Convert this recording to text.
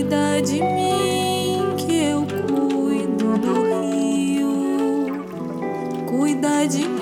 Cuida de mim que eu cuido do rio. Cuida de mim.